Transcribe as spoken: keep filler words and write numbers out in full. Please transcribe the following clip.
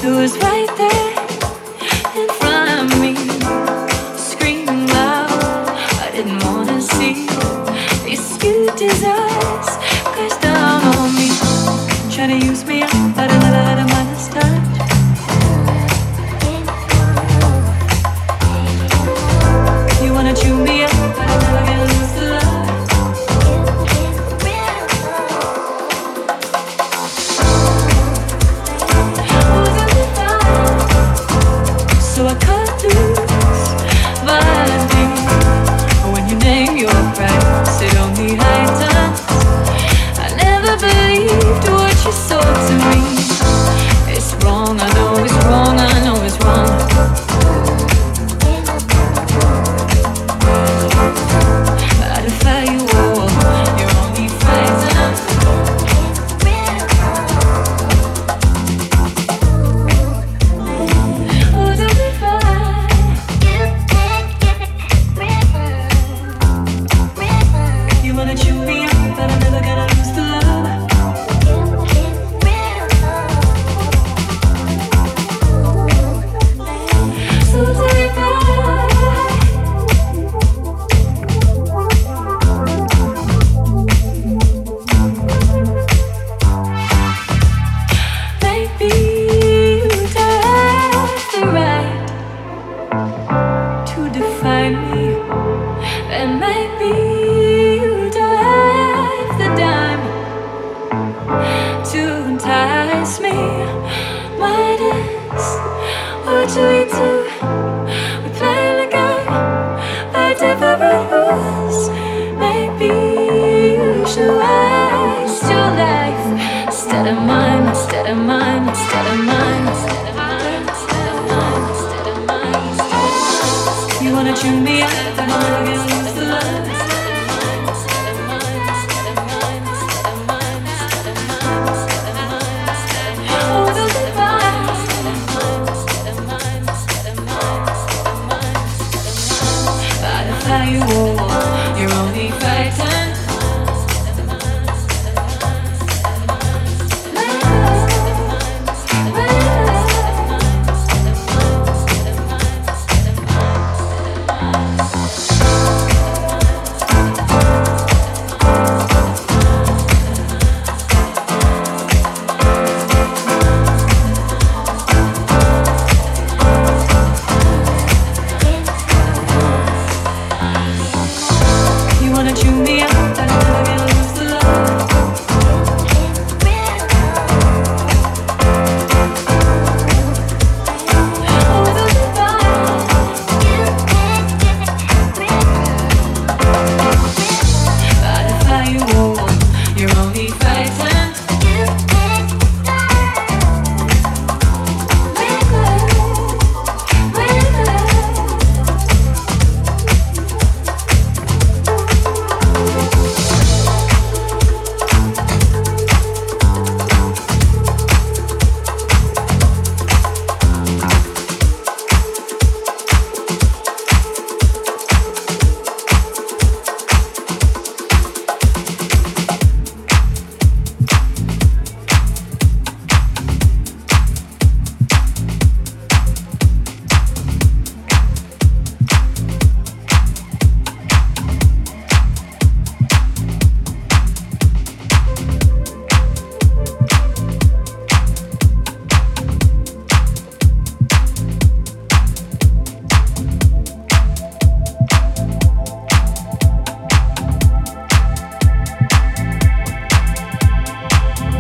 who was right there in front of me, screaming loud. I didn't wanna see these cute desires crash down on me, trying to use me up, but I never had a minus touch. You wanna chew me up, but I never get lose the love. So I cut loose, violently. When you name your price, it only heightens. I never believed what you sold to me. It's wrong, I know it's wrong, I know it's wrong. But I defy you all, you're only frightened. Oh, don't be fine. You wanna chew me up, but I'm never gonna lose the love. So take maybe you have the right to define me, and maybe you have the dime to entice me. Might as well treat